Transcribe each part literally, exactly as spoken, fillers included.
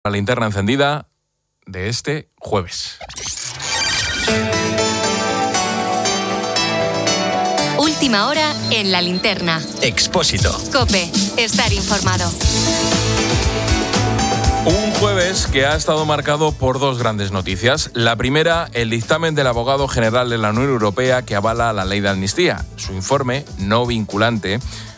La linterna encendida de este jueves. Última hora en la linterna. Expósito. COPE. Estar informado. Un jueves que ha estado marcado por dos grandes noticias. La primera, el dictamen del abogado general de la Unión Europea que avala la ley de amnistía. Su informe, no vinculante,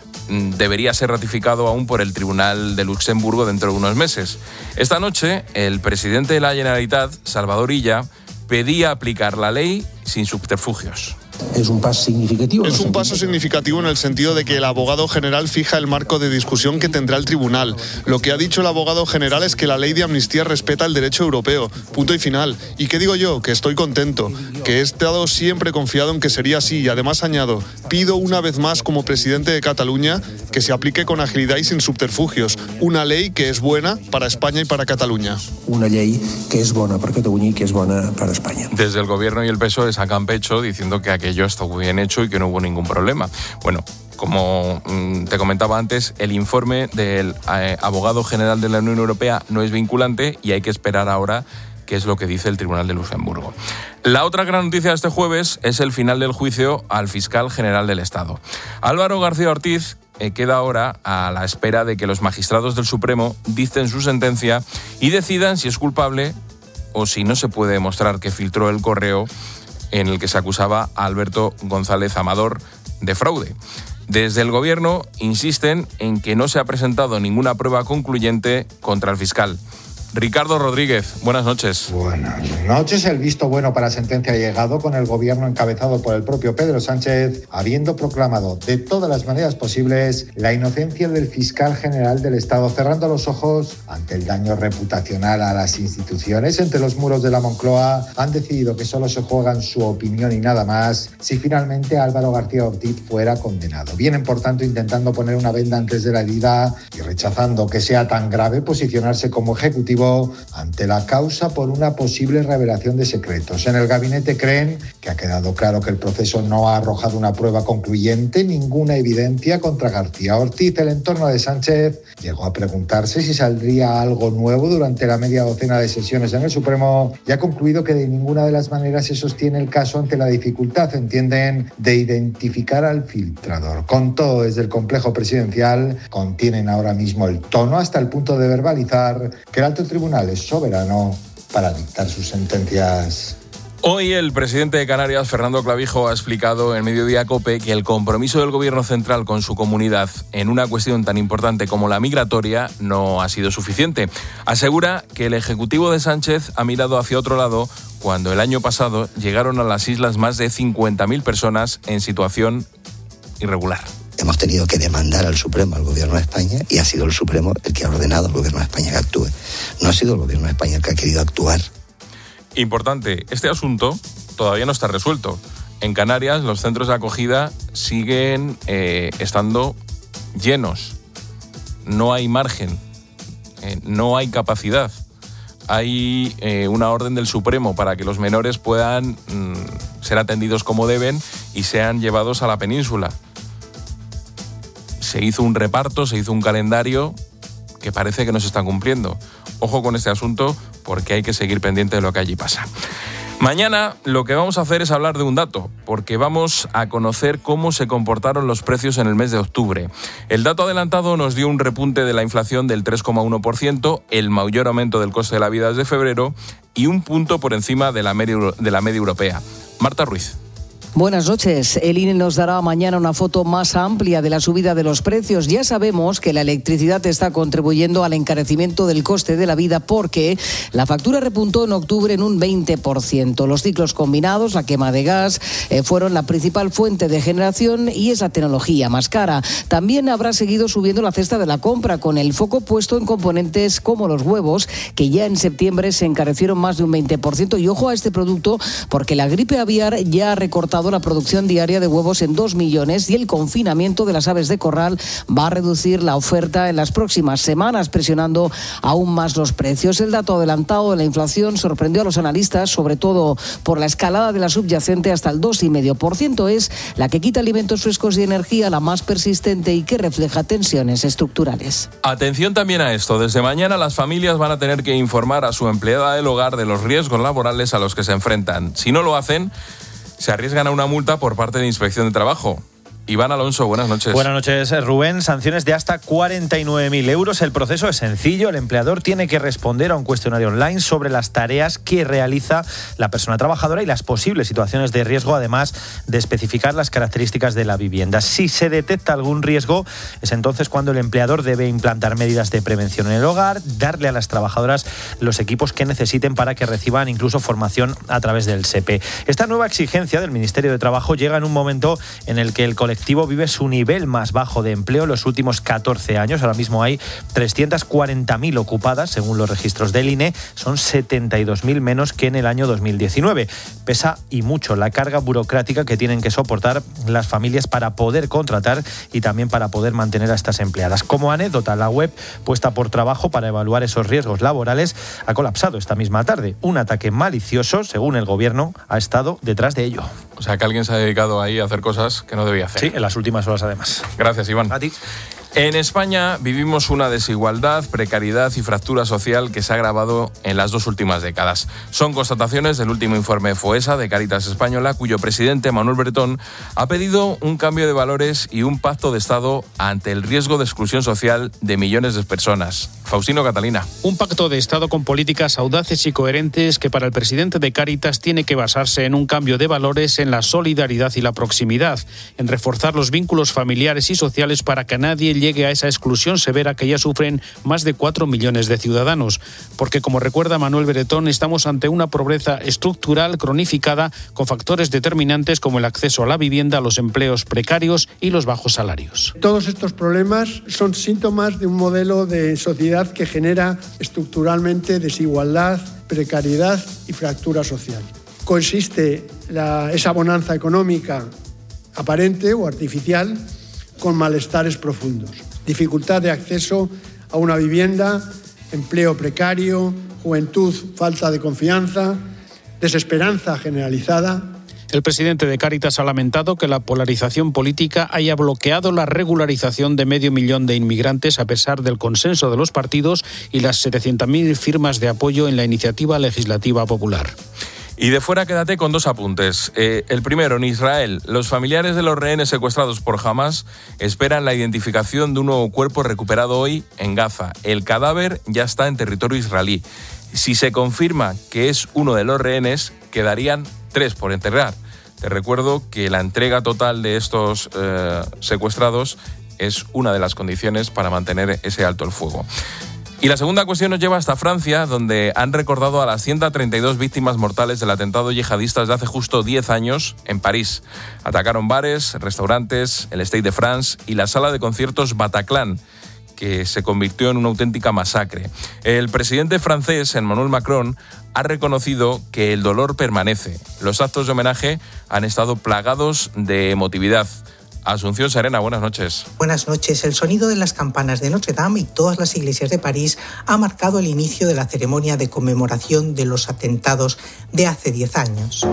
debería ser ratificado aún por el Tribunal de Luxemburgo dentro de unos meses. Esta noche, el presidente de la Generalitat, Salvador Illa, pedía aplicar la ley sin subterfugios. Es un paso significativo. Es un paso significativo en el sentido de que el abogado general fija el marco de discusión que tendrá el tribunal. Lo que ha dicho el abogado general es que la ley de amnistía respeta el derecho europeo. Punto y final. ¿Y qué digo yo? Que estoy contento. Que he estado siempre confiado en que sería así. Y además añado, pido una vez más como presidente de Cataluña que se aplique con agilidad y sin subterfugios. Una ley que es buena para España y para Cataluña. Una ley que es buena para Cataluña y que es buena para España. Desde el gobierno y el P S O E sacan pecho diciendo que aquello está muy bien hecho y que no hubo ningún problema. Bueno, como mmm, te comentaba antes, el informe del eh, abogado general de la Unión Europea no es vinculante y hay que esperar ahora qué es lo que dice el Tribunal de Luxemburgo. La otra gran noticia de este jueves es el final del juicio al fiscal general del Estado. Álvaro García Ortiz eh, queda ahora a la espera de que los magistrados del Supremo dicten su sentencia y decidan si es culpable o si no se puede demostrar que filtró el correo en el que se acusaba a Alberto González Amador de fraude. Desde el gobierno insisten en que no se ha presentado ninguna prueba concluyente contra el fiscal. Ricardo Rodríguez, buenas noches. Buenas noches. El visto bueno para la sentencia ha llegado con el gobierno encabezado por el propio Pedro Sánchez, habiendo proclamado de todas las maneras posibles la inocencia del fiscal general del Estado, cerrando los ojos ante el daño reputacional a las instituciones. Entre los muros de la Moncloa han decidido que solo se juegan su opinión y nada más si finalmente Álvaro García Ortiz fuera condenado. Vienen, por tanto, intentando poner una venda antes de la herida y rechazando que sea tan grave posicionarse como ejecutivo ante la causa por una posible revelación de secretos. En el gabinete creen que ha quedado claro que el proceso no ha arrojado una prueba concluyente, ninguna evidencia contra García Ortiz. El entorno de Sánchez llegó a preguntarse si saldría algo nuevo durante la media docena de sesiones en el Supremo y ha concluido que de ninguna de las maneras se sostiene el caso ante la dificultad, entienden, de identificar al filtrador. Con todo, desde el complejo presidencial contienen ahora mismo el tono hasta el punto de verbalizar que el alto tribunal es soberano para dictar sus sentencias. Hoy el presidente de Canarias, Fernando Clavijo, ha explicado en Mediodía COPE que el compromiso del gobierno central con su comunidad en una cuestión tan importante como la migratoria no ha sido suficiente. Asegura que el ejecutivo de Sánchez ha mirado hacia otro lado cuando el año pasado llegaron a las islas más de cincuenta mil personas en situación irregular. Hemos tenido que demandar al Supremo, al Gobierno de España, y ha sido el Supremo el que ha ordenado al Gobierno de España que actúe. No ha sido el Gobierno de España el que ha querido actuar. Importante, este asunto todavía no está resuelto. En Canarias los centros de acogida siguen eh, estando llenos. No hay margen, eh, no hay capacidad. Hay eh, una orden del Supremo para que los menores puedan mm, ser atendidos como deben y sean llevados a la península. Se hizo un reparto, se hizo un calendario que parece que no se está cumpliendo. Ojo con este asunto porque hay que seguir pendiente de lo que allí pasa. Mañana lo que vamos a hacer es hablar de un dato, porque vamos a conocer cómo se comportaron los precios en el mes de octubre. El dato adelantado nos dio un repunte de la inflación del tres coma uno por ciento, el mayor aumento del coste de la vida desde febrero y un punto por encima de la media, de la media europea. Marta Ruiz. Buenas noches. El I N E nos dará mañana una foto más amplia de la subida de los precios. Ya sabemos que la electricidad está contribuyendo al encarecimiento del coste de la vida porque la factura repuntó en octubre en un veinte por ciento. Los ciclos combinados, la quema de gas, eh, fueron la principal fuente de generación y es la tecnología más cara. También habrá seguido subiendo la cesta de la compra con el foco puesto en componentes como los huevos, que ya en septiembre se encarecieron más de un veinte por ciento. Y ojo a este producto porque la gripe aviar ya ha recortado aumentado la producción diaria de huevos en dos millones y el confinamiento de las aves de corral va a reducir la oferta en las próximas semanas, presionando aún más los precios. El dato adelantado de la inflación sorprendió a los analistas, sobre todo por la escalada de la subyacente hasta el dos coma cinco por ciento. Es la que quita alimentos frescos y energía, la más persistente y que refleja tensiones estructurales. Atención también a esto. Desde mañana las familias van a tener que informar a su empleada del hogar de los riesgos laborales a los que se enfrentan. Si no lo hacen, se arriesgan a una multa por parte de Inspección de Trabajo. Iván Alonso, buenas noches. Buenas noches, Rubén. Sanciones de hasta cuarenta y nueve mil euros. El proceso es sencillo. El empleador tiene que responder a un cuestionario online sobre las tareas que realiza la persona trabajadora y las posibles situaciones de riesgo, además de especificar las características de la vivienda. Si se detecta algún riesgo, es entonces cuando el empleador debe implantar medidas de prevención en el hogar, darle a las trabajadoras los equipos que necesiten para que reciban incluso formación a través del S E P E. Esta nueva exigencia del Ministerio de Trabajo llega en un momento en el que el colectivo El colectivo vive su nivel más bajo de empleo en los últimos catorce años. Ahora mismo hay trescientas cuarenta mil ocupadas, según los registros del I N E. Son setenta y dos mil menos que en el año dos mil diecinueve. Pesa y mucho la carga burocrática que tienen que soportar las familias para poder contratar y también para poder mantener a estas empleadas. Como anécdota, la web puesta por Trabajo para evaluar esos riesgos laborales ha colapsado esta misma tarde. Un ataque malicioso, según el gobierno, ha estado detrás de ello. O sea, que alguien se ha dedicado ahí a hacer cosas que no debía hacer. Sí, en las últimas horas además. Gracias, Iván. A ti. En España vivimos una desigualdad, precariedad y fractura social que se ha agravado en las dos últimas décadas. Son constataciones del último informe FOESA de Cáritas Española, cuyo presidente, Manuel Bretón, ha pedido un cambio de valores y un pacto de Estado ante el riesgo de exclusión social de millones de personas. Faustino Catalina. Un pacto de Estado con políticas audaces y coherentes que para el presidente de Cáritas tiene que basarse en un cambio de valores, en la solidaridad y la proximidad, en reforzar los vínculos familiares y sociales para que nadie llegue a esa exclusión severa que ya sufren más de cuatro millones de ciudadanos. Porque, como recuerda Manuel Bretón, estamos ante una pobreza estructural cronificada con factores determinantes como el acceso a la vivienda, los empleos precarios y los bajos salarios. Todos estos problemas son síntomas de un modelo de sociedad que genera estructuralmente desigualdad, precariedad y fractura social. Coexiste la, esa bonanza económica aparente o artificial con malestares profundos. Dificultad de acceso a una vivienda, empleo precario, juventud, falta de confianza, desesperanza generalizada. El presidente de Cáritas ha lamentado que la polarización política haya bloqueado la regularización de medio millón de inmigrantes a pesar del consenso de los partidos y las setecientas mil firmas de apoyo en la iniciativa legislativa popular. Y de fuera quédate con dos apuntes. Eh, el primero, en Israel, los familiares de los rehenes secuestrados por Hamas esperan la identificación de un nuevo cuerpo recuperado hoy en Gaza. El cadáver ya está en territorio israelí. Si se confirma que es uno de los rehenes, quedarían tres por enterrar. Te recuerdo que la entrega total de estos eh, secuestrados es una de las condiciones para mantener ese alto el fuego. Y la segunda cuestión nos lleva hasta Francia, donde han recordado a las ciento treinta y dos víctimas mortales del atentado yihadista de hace justo diez años en París. Atacaron bares, restaurantes, el Stade de France y la sala de conciertos Bataclan, que se convirtió en una auténtica masacre. El presidente francés, Emmanuel Macron, ha reconocido que el dolor permanece. Los actos de homenaje han estado plagados de emotividad. Asunción Serena, buenas noches. Buenas noches. El sonido de las campanas de Notre Dame y todas las iglesias de París ha marcado el inicio de la ceremonia de conmemoración de los atentados de hace diez años.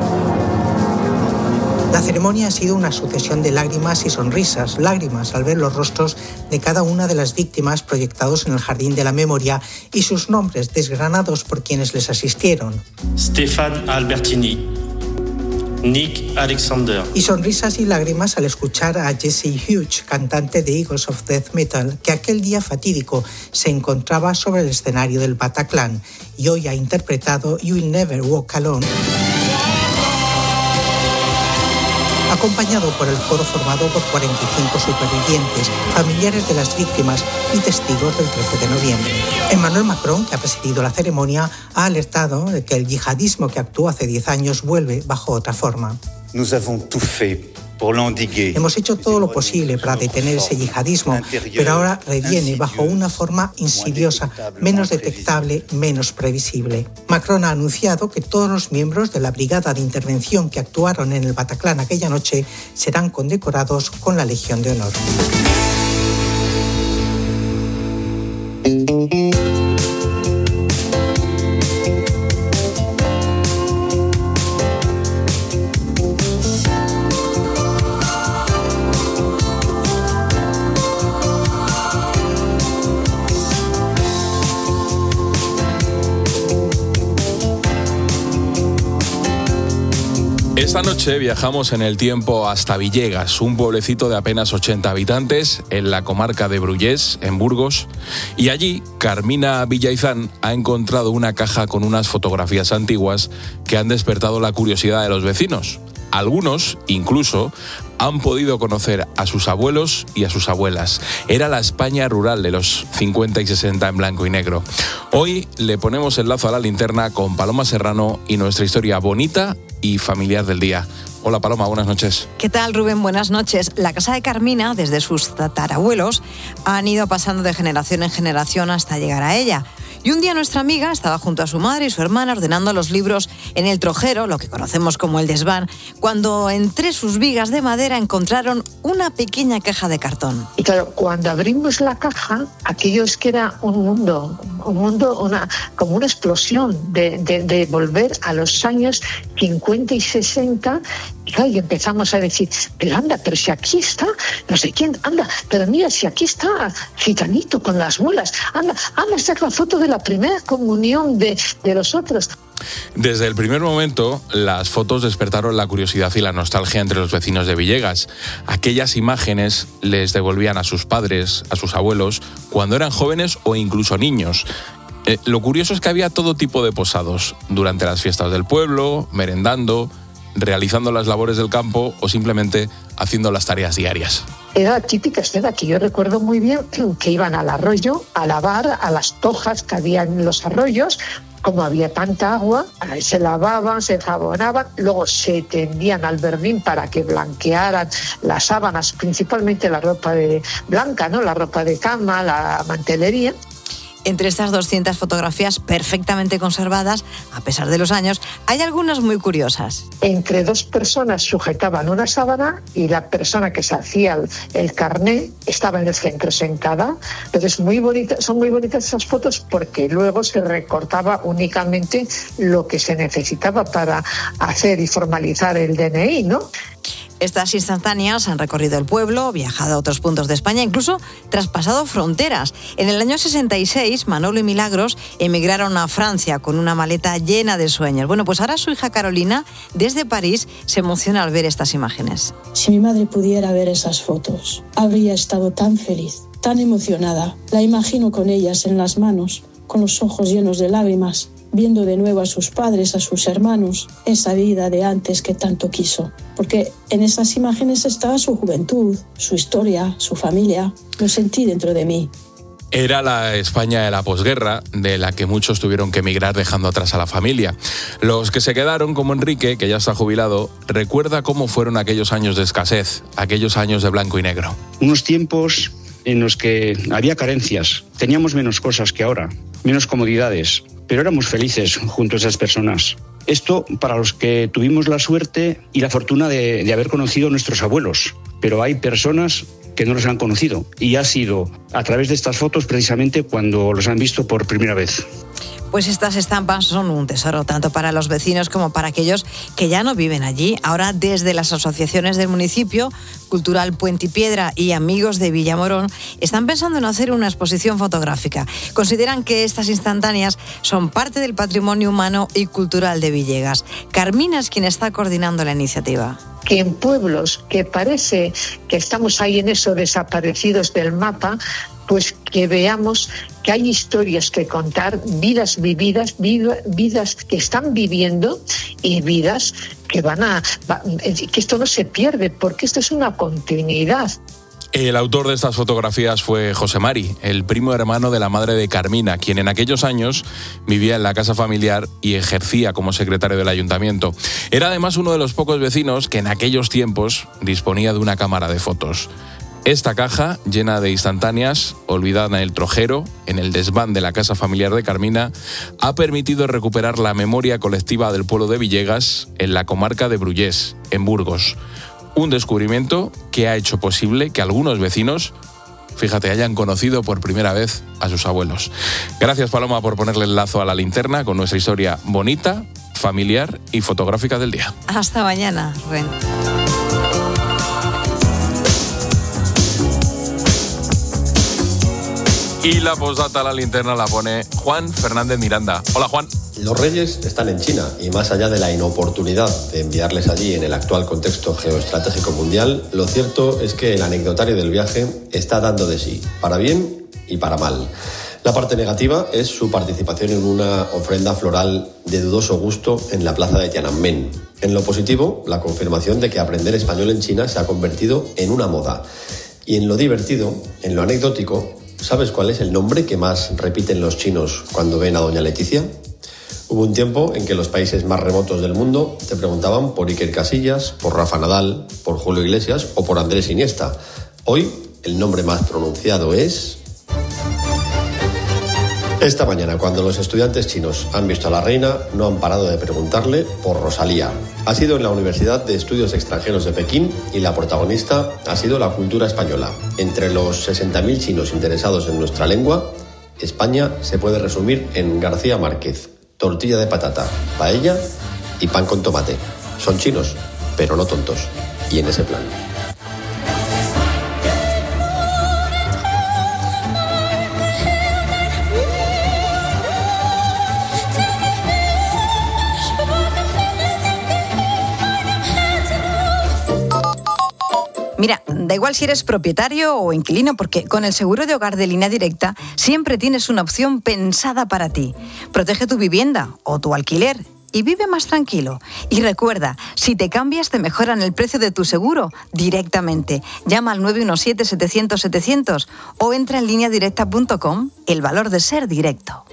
La ceremonia ha sido una sucesión de lágrimas y sonrisas, lágrimas al ver los rostros de cada una de las víctimas proyectados en el Jardín de la Memoria y sus nombres desgranados por quienes les asistieron. Stéphane Albertini, Nick Alexander. Y sonrisas y lágrimas al escuchar a Jesse Hughes, cantante de Eagles of Death Metal, que aquel día fatídico se encontraba sobre el escenario del Bataclan y hoy ha interpretado You Will Never Walk Alone, acompañado por el coro formado por cuarenta y cinco supervivientes, familiares de las víctimas y testigos del trece de noviembre. Emmanuel Macron, que ha presidido la ceremonia, ha alertado de que el yihadismo que actuó hace diez años vuelve bajo otra forma. Nous avons tout fait Hemos hecho todo lo posible para detener ese yihadismo, pero ahora reviene bajo una forma insidiosa, menos detectable, menos previsible. Macron ha anunciado que todos los miembros de la brigada de intervención que actuaron en el Bataclan aquella noche serán condecorados con la Legión de Honor. Esta noche viajamos en el tiempo hasta Villegas, un pueblecito de apenas ochenta habitantes en la comarca de Brullés, en Burgos, y allí Carmina Villaizán ha encontrado una caja con unas fotografías antiguas que han despertado la curiosidad de los vecinos. Algunos, incluso, han podido conocer a sus abuelos y a sus abuelas. Era la España rural de los cincuenta y sesenta en blanco y negro. Hoy le ponemos el lazo a la linterna con Paloma Serrano y nuestra historia bonita y familiar del día. Hola Paloma, buenas noches. ¿Qué tal, Rubén? Buenas noches. La casa de Carmina, desde sus tatarabuelos, han ido pasando de generación en generación hasta llegar a ella. Y un día nuestra amiga estaba junto a su madre y su hermana ordenando los libros en el trojero, lo que conocemos como el desván, cuando entre sus vigas de madera encontraron una pequeña caja de cartón. Y claro, cuando abrimos la caja, aquello es que era un mundo, un mundo, una, como una explosión de, de, de volver a los años cincuenta y sesenta. Y claro, y empezamos a decir, pero anda, pero si aquí está, no sé quién, anda, pero mira, si aquí está Gitanito con las mulas, anda, anda, esta es la foto de la primera comunión de, de los otros. Desde el primer momento, las fotos despertaron la curiosidad y la nostalgia entre los vecinos de Villegas. Aquellas imágenes les devolvían a sus padres, a sus abuelos, cuando eran jóvenes o incluso niños. Eh, lo curioso es que había todo tipo de posados, durante las fiestas del pueblo, merendando, realizando las labores del campo o simplemente haciendo las tareas diarias. Era la típica escena que yo recuerdo muy bien, que iban al arroyo a lavar a las tojas que había en los arroyos. Como había tanta agua, se lavaban, se jabonaban, luego se tendían al verdín para que blanquearan las sábanas, principalmente la ropa de blanca, ¿no? La ropa de cama, la mantelería. Entre estas doscientas fotografías perfectamente conservadas, a pesar de los años, hay algunas muy curiosas. Entre dos personas sujetaban una sábana y la persona que se hacía el, el carné estaba en el centro sentada. Entonces muy bonitas, son muy bonitas esas fotos porque luego se recortaba únicamente lo que se necesitaba para hacer y formalizar el D N I, ¿no? Estas instantáneas han recorrido el pueblo, viajado a otros puntos de España, incluso traspasado fronteras. En el año sesenta y seis, Manolo y Milagros emigraron a Francia con una maleta llena de sueños. Bueno, pues ahora su hija Carolina, desde París, se emociona al ver estas imágenes. Si mi madre pudiera ver esas fotos, habría estado tan feliz, tan emocionada. La imagino con ellas en las manos, con los ojos llenos de lágrimas, viendo de nuevo a sus padres, a sus hermanos, esa vida de antes que tanto quiso. Porque en esas imágenes estaba su juventud, su historia, su familia. Lo sentí dentro de mí. Era la España de la posguerra, de la que muchos tuvieron que emigrar dejando atrás a la familia. Los que se quedaron, como Enrique, que ya está jubilado, recuerda cómo fueron aquellos años de escasez, aquellos años de blanco y negro. Unos tiempos en los que había carencias, teníamos menos cosas que ahora, menos comodidades, pero éramos felices junto a esas personas. Esto para los que tuvimos la suerte y la fortuna de, de haber conocido a nuestros abuelos, pero hay personas que no los han conocido y ha sido a través de estas fotos precisamente cuando los han visto por primera vez. Pues estas estampas son un tesoro tanto para los vecinos como para aquellos que ya no viven allí. Ahora, desde las asociaciones del municipio, Cultural Puente y Piedra y Amigos de Villamorón, están pensando en hacer una exposición fotográfica. Consideran que estas instantáneas son parte del patrimonio humano y cultural de Villegas. Carmina es quien está coordinando la iniciativa. Que en pueblos que parece que estamos ahí en eso desaparecidos del mapa, pues que veamos que hay historias que contar, vidas vividas, vidas que están viviendo y vidas que van a... que esto no se pierde, porque esto es una continuidad. El autor de estas fotografías fue José Mari, el primo hermano de la madre de Carmina, quien en aquellos años vivía en la casa familiar y ejercía como secretario del ayuntamiento. Era además uno de los pocos vecinos que en aquellos tiempos disponía de una cámara de fotos. Esta caja, llena de instantáneas, olvidada en el trojero, en el desván de la casa familiar de Carmina, ha permitido recuperar la memoria colectiva del pueblo de Villegas, en la comarca de Brullés, en Burgos. Un descubrimiento que ha hecho posible que algunos vecinos, fíjate, hayan conocido por primera vez a sus abuelos. Gracias, Paloma, por ponerle el lazo a la linterna con nuestra historia bonita, familiar y fotográfica del día. Hasta mañana, Rubén. Y la postdata a la linterna la pone Juan Fernández Miranda. Hola, Juan. Los Reyes están en China y más allá de la inoportunidad de enviarles allí en el actual contexto geoestratégico mundial, lo cierto es que el anecdotario del viaje está dando de sí, para bien y para mal. La parte negativa es su participación en una ofrenda floral de dudoso gusto en la plaza de Tiananmen. En lo positivo, la confirmación de que aprender español en China se ha convertido en una moda. Y en lo divertido, en lo anecdótico, ¿sabes cuál es el nombre que más repiten los chinos cuando ven a doña Leticia? Hubo un tiempo en que los países más remotos del mundo te preguntaban por Iker Casillas, por Rafa Nadal, por Julio Iglesias o por Andrés Iniesta. Hoy, el nombre más pronunciado es... Esta mañana, cuando los estudiantes chinos han visto a la reina, no han parado de preguntarle por Rosalía. Ha sido en la Universidad de Estudios Extranjeros de Pekín y la protagonista ha sido la cultura española. Entre los sesenta mil chinos interesados en nuestra lengua, España se puede resumir en García Márquez, tortilla de patata, paella y pan con tomate. Son chinos, pero no tontos. Y en ese plan. Mira, da igual si eres propietario o inquilino, porque con el seguro de hogar de Línea Directa siempre tienes una opción pensada para ti. Protege tu vivienda o tu alquiler y vive más tranquilo. Y recuerda, si te cambias te mejoran el precio de tu seguro directamente. Llama al nueve uno siete, setecientos, setecientos o entra en línea directa punto com. El valor de ser directo.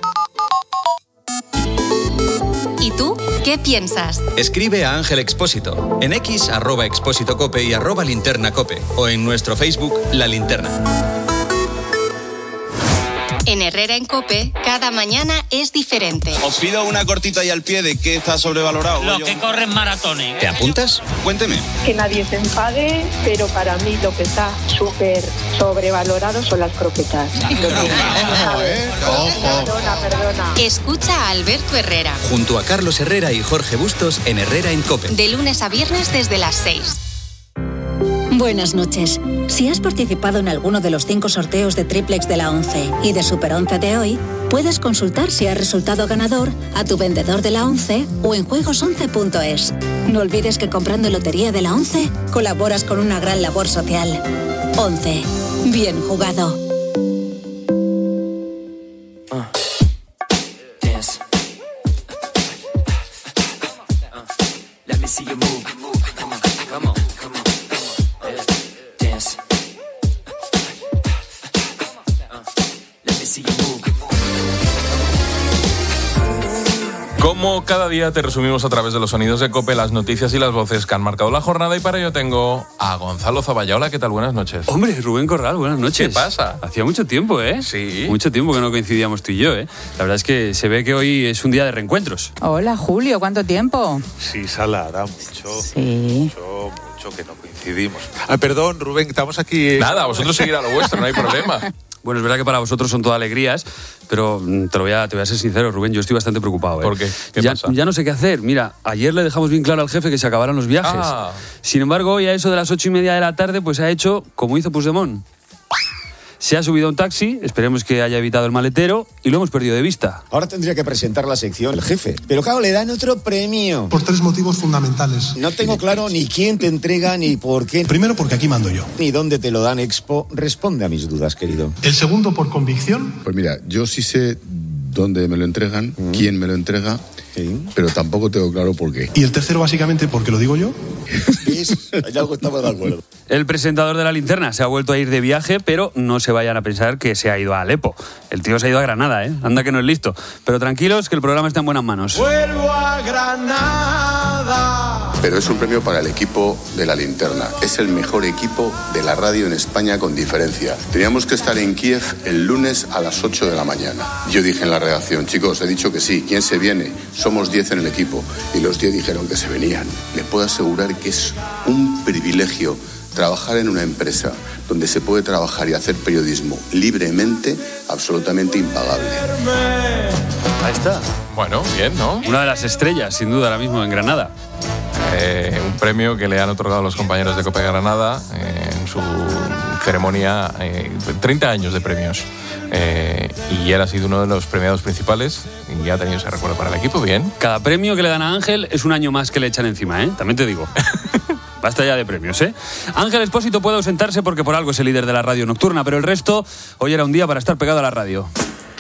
¿Y tú? ¿Qué piensas? Escribe a Ángel Expósito en X, arroba Expósito Cope y arroba Linterna Cope o en nuestro Facebook La Linterna. En Herrera en COPE, cada mañana es diferente. Os pido una cortita y al pie de qué está sobrevalorado. Los que corren maratones. ¿Te apuntas? Cuénteme. Que nadie se enfade, pero para mí lo que está súper sobrevalorado son las croquetas. Perdona, perdona. Escucha a Alberto Herrera. Junto a Carlos Herrera y Jorge Bustos en Herrera en COPE. De lunes a viernes desde las seis. Buenas noches. Si has participado en alguno de los cinco sorteos de Triplex de la once y de Super once de hoy, puedes consultar si has resultado ganador a tu vendedor de la once o en juegos once punto es. No olvides que comprando lotería de la once, colaboras con una gran labor social. once. Bien jugado. Como cada día te resumimos a través de los sonidos de COPE las noticias y las voces que han marcado la jornada, y para ello tengo a Gonzalo Zavalla. Hola, ¿qué tal? Buenas noches. Hombre, Rubén Corral, buenas noches. ¿Qué pasa? Hacía mucho tiempo, ¿eh? Sí. Mucho tiempo que no coincidíamos tú y yo, ¿eh? La verdad es que se ve que hoy es un día de reencuentros. Hola, Julio, ¿cuánto tiempo? Sí, Sala, hará mucho, sí. mucho, mucho que no coincidimos. Ah, perdón, Rubén, estamos aquí... Nada, vosotros seguir a lo vuestro, no hay problema. Bueno, es verdad que para vosotros son todas alegrías, pero te lo voy a, te voy a ser sincero, Rubén, yo estoy bastante preocupado. ¿eh? ¿Por qué? ¿Qué ya, pasa? Ya no sé qué hacer. Mira, ayer le dejamos bien claro al jefe que se acabaran los viajes. Ah. Sin embargo, hoy a eso de las ocho y media de la tarde, pues ha hecho como hizo Puigdemont. Se ha subido a un taxi, esperemos que haya evitado el maletero, y lo hemos perdido de vista. Ahora tendría que presentar la sección el jefe. Pero claro, le dan otro premio. Por tres motivos fundamentales. No tengo claro ni quién te entrega ni por qué. Primero, porque aquí mando yo. Ni dónde te lo dan, Expo. Responde a mis dudas, querido. El segundo, por convicción. Pues mira, yo sí sé dónde me lo entregan, mm. quién me lo entrega, sí. pero tampoco tengo claro por qué. Y el tercero, básicamente, porque lo digo yo. país, hay algo estamos de acuerdo. El presentador de La Linterna se ha vuelto a ir de viaje, pero no se vayan a pensar que se ha ido a Alepo. El tío se ha ido a Granada, ¿eh? Anda que no es listo. Pero tranquilos, que el programa está en buenas manos. Vuelvo a Granada. Pero es un premio para el equipo de La Linterna. Es el mejor equipo de la radio en España con diferencia. Teníamos que estar en Kiev el lunes a las ocho de la mañana. Yo dije en la redacción, chicos, he dicho que sí, ¿quién se viene? Somos diez en el equipo. Y los diez dijeron que se venían. Les puedo asegurar que es un privilegio trabajar en una empresa donde se puede trabajar y hacer periodismo libremente, absolutamente impagable. Ahí está. Bueno, bien, ¿no? Una de las estrellas, sin duda, ahora mismo en Granada. Eh, un premio que le han otorgado los compañeros de COPE Granada eh, en su ceremonia, eh, treinta años de premios. Eh, y él ha sido uno de los premiados principales y ha tenido ese recuerdo para el equipo, bien. Cada premio que le dan a Ángel es un año más que le echan encima, ¿eh? También te digo. Basta ya de premios, ¿eh? Ángel Expósito puede ausentarse porque por algo es el líder de la radio nocturna, pero el resto, hoy era un día para estar pegado a la radio.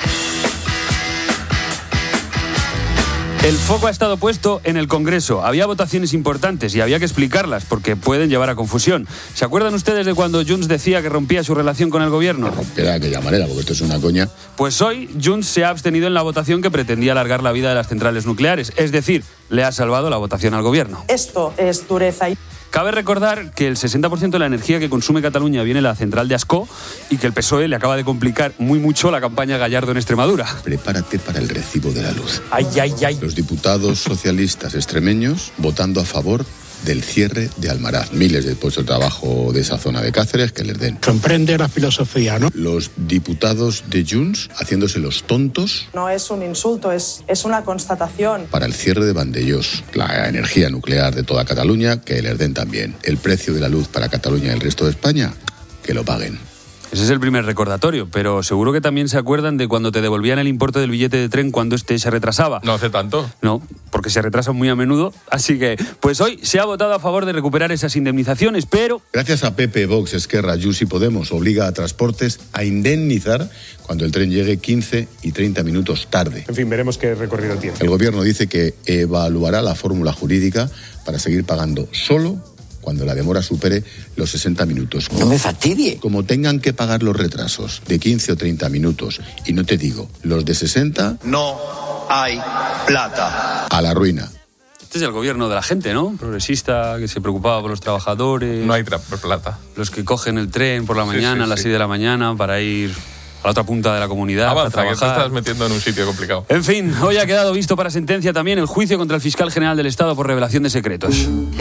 El foco ha estado puesto en el Congreso. Había votaciones importantes y había que explicarlas porque pueden llevar a confusión. ¿Se acuerdan ustedes de cuando Junts decía que rompía su relación con el gobierno? Era de aquella manera, porque esto es una coña. Pues hoy Junts se ha abstenido en la votación que pretendía alargar la vida de las centrales nucleares. Es decir, le ha salvado la votación al gobierno. Esto es dureza. Cabe recordar que el sesenta por ciento de la energía que consume Cataluña viene de la central de Ascó y que el P S O E le acaba de complicar muy mucho la campaña Gallardo en Extremadura. Prepárate para el recibo de la luz. Ay, ay, ay. Los diputados socialistas extremeños votando a favor del cierre de Almaraz. Miles de puestos de trabajo de esa zona de Cáceres que les den. Comprende la filosofía, ¿no? Los diputados de Junts haciéndose los tontos. No es un insulto, es, es una constatación. Para el cierre de Vandellós, la energía nuclear de toda Cataluña, que les den también. El precio de la luz para Cataluña y el resto de España, que lo paguen. Ese es el primer recordatorio, pero seguro que también se acuerdan de cuando te devolvían el importe del billete de tren cuando este se retrasaba. No hace tanto. No, porque se retrasan muy a menudo. Así que, pues hoy se ha votado a favor de recuperar esas indemnizaciones, pero... Gracias a P P, Vox, Esquerra, Junts y Podemos, obliga a Transportes a indemnizar cuando el tren llegue quince y treinta minutos tarde. En fin, veremos qué recorrido tiene. El gobierno dice que evaluará la fórmula jurídica para seguir pagando solo cuando la demora supere los sesenta minutos. No me fastidie. Como tengan que pagar los retrasos de quince o treinta minutos, y no te digo, los de sesenta... No hay plata. A la ruina. Este es el gobierno de la gente, ¿no? Progresista, que se preocupaba por los trabajadores. No hay tra- plata. Los que cogen el tren por la mañana, sí, sí, a las sí. seis de la mañana, para ir a la otra punta de la comunidad. Avanza, para que te trabajar. estás metiendo en un sitio complicado. En fin, hoy ha quedado visto para sentencia también el juicio contra el fiscal general del Estado por revelación de secretos.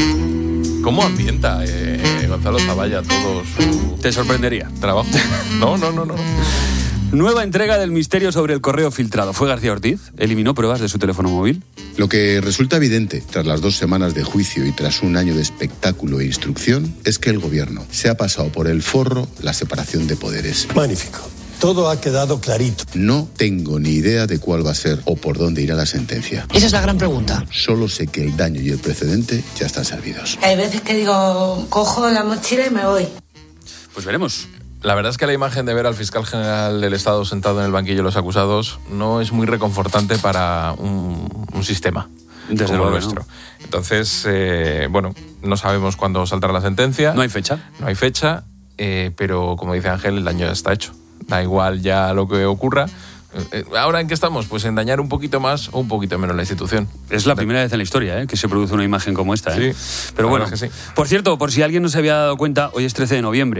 ¿Cómo ambienta eh, Gonzalo Zavalla todo su... Te sorprendería. Trabajo? No, no, no, no. Nueva entrega del misterio sobre el correo filtrado. ¿Fue García Ortiz? ¿Eliminó pruebas de su teléfono móvil? Lo que resulta evidente, tras las dos semanas de juicio y tras un año de espectáculo e instrucción, es que el gobierno se ha pasado por el forro la separación de poderes. Magnífico. Todo ha quedado clarito. No tengo ni idea de cuál va a ser o por dónde irá la sentencia. Esa es la gran pregunta. Solo sé que el daño y el precedente ya están servidos. Hay veces que digo, cojo la mochila y me voy. Pues veremos. La verdad es que la imagen de ver al fiscal general del Estado sentado en el banquillo de los acusados no es muy reconfortante para un, un sistema Desde como luego, nuestro. ¿no? Entonces, eh, bueno, no sabemos cuándo saldrá la sentencia. No hay fecha. No hay fecha, eh, pero como dice Ángel, el daño ya está hecho. Da igual ya lo que ocurra. Eh, ¿Ahora en qué estamos? Pues en dañar un poquito más o un poquito menos la institución. Es la primera vez en la historia ¿eh? que se produce una imagen como esta. ¿eh? Sí, pero bueno, que sí. Por cierto, por si alguien no se había dado cuenta, hoy es trece de noviembre.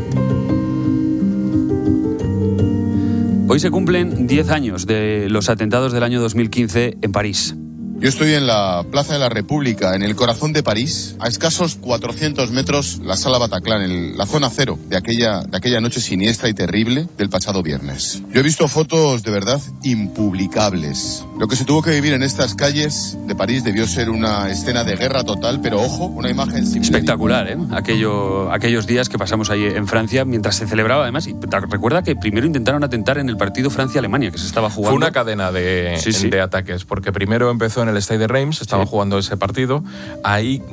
Hoy se cumplen diez años de los atentados del año dos mil quince en París. Yo estoy en la Plaza de la República, en el corazón de París, a escasos cuatrocientos metros, la Sala Bataclan, el, la zona cero de aquella, de aquella noche siniestra y terrible del pasado viernes. Yo he visto fotos de verdad impublicables. Lo que se tuvo que vivir en estas calles de París debió ser una escena de guerra total, pero ojo, una imagen similar. Espectacular, ¿eh? Aquello, aquellos días que pasamos ahí en Francia mientras se celebraba, además. Y recuerda que primero intentaron atentar en el partido Francia-Alemania, que se estaba jugando. Fue una cadena de, sí, sí. de ataques, porque primero empezó en el Stade de Reims, estaba sí. jugando ese partido. Ahí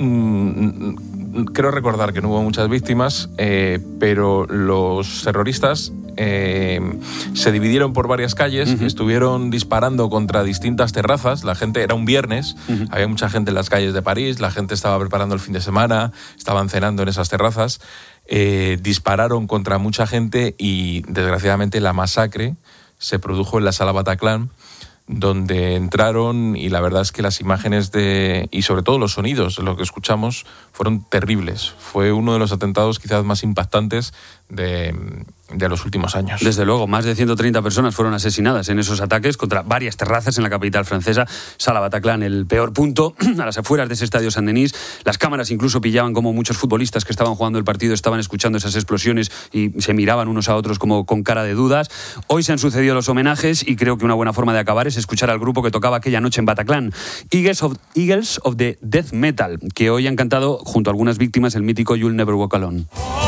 mmm, creo recordar que no hubo muchas víctimas, eh, pero los terroristas eh, se dividieron por varias calles, uh-huh. estuvieron disparando contra distintas terrazas. La gente, era un viernes, uh-huh. había mucha gente en las calles de París, la gente estaba preparando el fin de semana, estaban cenando en esas terrazas, eh, dispararon contra mucha gente y desgraciadamente la masacre se produjo en la Sala Bataclan, donde entraron, y la verdad es que las imágenes de y sobre todo los sonidos, lo que escuchamos, fueron terribles. Fue uno de los atentados quizás más impactantes de, de los últimos años. Desde luego, más de ciento treinta personas fueron asesinadas en esos ataques contra varias terrazas en la capital francesa. Sala Bataclan, el peor punto, a las afueras de ese estadio Saint-Denis. Las cámaras incluso pillaban como muchos futbolistas que estaban jugando el partido estaban escuchando esas explosiones y se miraban unos a otros como con cara de dudas. Hoy se han sucedido los homenajes y creo que una buena forma de acabar es escuchar al grupo que tocaba aquella noche en Bataclan, Eagles of, Eagles of the Death Metal, que hoy han cantado junto a algunas víctimas el mítico You'll Never Walk Alone.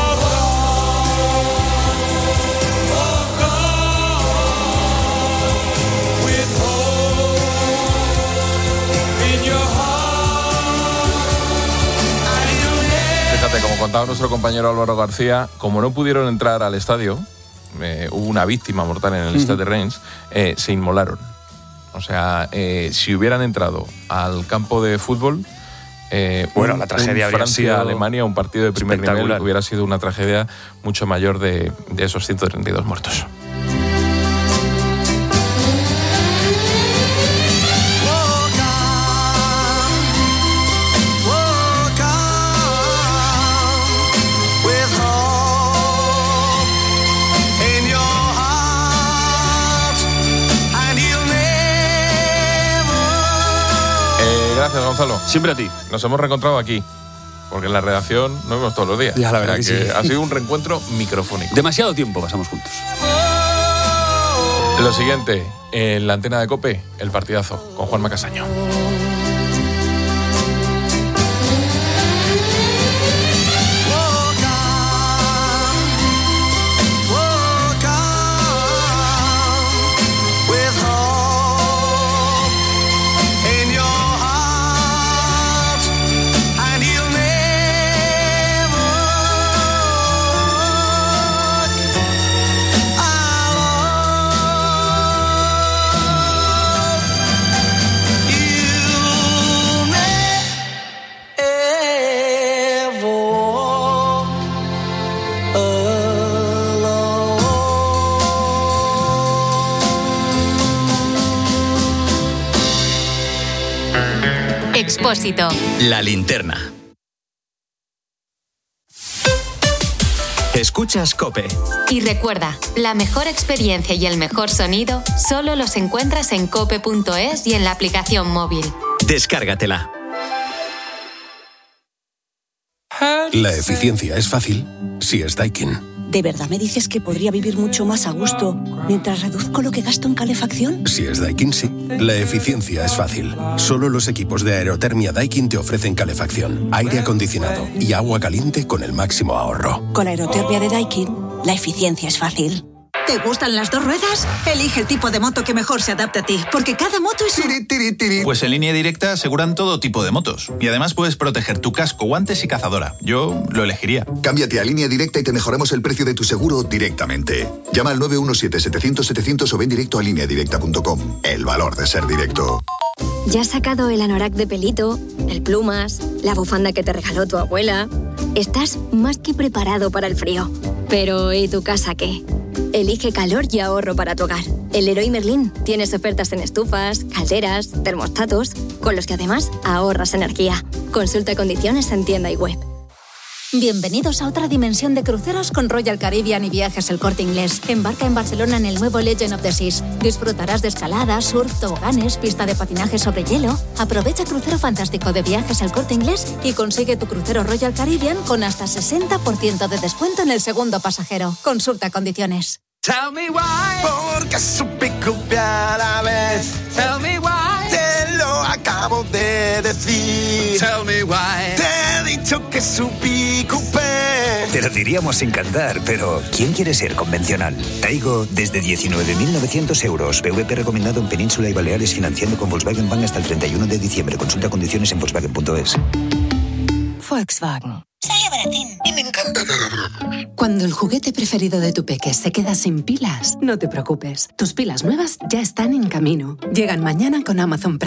Fíjate, como contaba nuestro compañero Álvaro García, como no pudieron entrar al estadio, eh, hubo una víctima mortal en el Stade de Reims, eh, se inmolaron. O sea, eh, si hubieran entrado al campo de fútbol, eh, bueno, un, la tragedia un habría sido Francia-Alemania, un partido de primer nivel, hubiera sido una tragedia mucho mayor de, de esos ciento treinta y dos muertos. Gracias, Gonzalo. Siempre a ti. Nos hemos reencontrado aquí, porque en la redacción nos vemos todos los días. Ya, la verdad o sea, que que sí. Ha sido un reencuentro microfónico. Demasiado tiempo pasamos juntos. Lo siguiente, en la antena de COPE, el partidazo con Juanma Castaño. Expósito. La linterna. Escuchas COPE. Y recuerda, la mejor experiencia y el mejor sonido solo los encuentras en cope punto es y en la aplicación móvil. Descárgatela. La eficiencia es fácil si es Daikin. ¿De verdad me dices que podría vivir mucho más a gusto mientras reduzco lo que gasto en calefacción? Si es Daikin, sí. La eficiencia es fácil. Solo los equipos de aerotermia Daikin te ofrecen calefacción, aire acondicionado y agua caliente con el máximo ahorro. Con la aerotermia de Daikin, la eficiencia es fácil. ¿Te gustan las dos ruedas? Elige el tipo de moto que mejor se adapte a ti, porque cada moto es un... Tiri, tiri. Pues en Línea Directa aseguran todo tipo de motos. Y además puedes proteger tu casco, guantes y cazadora. Yo lo elegiría. Cámbiate a Línea Directa y te mejoramos el precio de tu seguro directamente. Llama al nueve uno siete, setecientos, setecientos o ven directo a línea directa punto com. El valor de ser directo. ¿Ya has sacado el anorak de pelito, el plumas, la bufanda que te regaló tu abuela? Estás más que preparado para el frío. Pero ¿y tu casa qué? Elige calor y ahorro para tu hogar. El Leroy Merlin tienes ofertas en estufas, calderas, termostatos, con los que además ahorras energía. Consulta condiciones en tienda y web. Bienvenidos a otra dimensión de cruceros con Royal Caribbean y Viajes El Corte Inglés. Embarca en Barcelona en el nuevo Legend of the Seas. Disfrutarás de escalada, surf, toboganes, pista de patinaje sobre hielo. Aprovecha crucero fantástico de Viajes El Corte Inglés y consigue tu crucero Royal Caribbean con hasta sesenta por ciento de descuento en el segundo pasajero. Consulta condiciones. Tell me why, porque supe copiar a la vez. Tell me why, te lo acabo de decir. Tell me why, te he dicho que supí copiar. Te lo diríamos sin cantar, pero ¿quién quiere ser convencional? Taigo desde diecinueve mil novecientos euros. P V P recomendado en Península y Baleares, financiando con Volkswagen Bank hasta el treinta y uno de diciembre. Consulta condiciones en volkswagen punto es. Volkswagen. Sale baratín y me encanta. Cuando el juguete preferido de tu peque se queda sin pilas, no te preocupes. Tus pilas nuevas ya están en camino. Llegan mañana con Amazon Prime.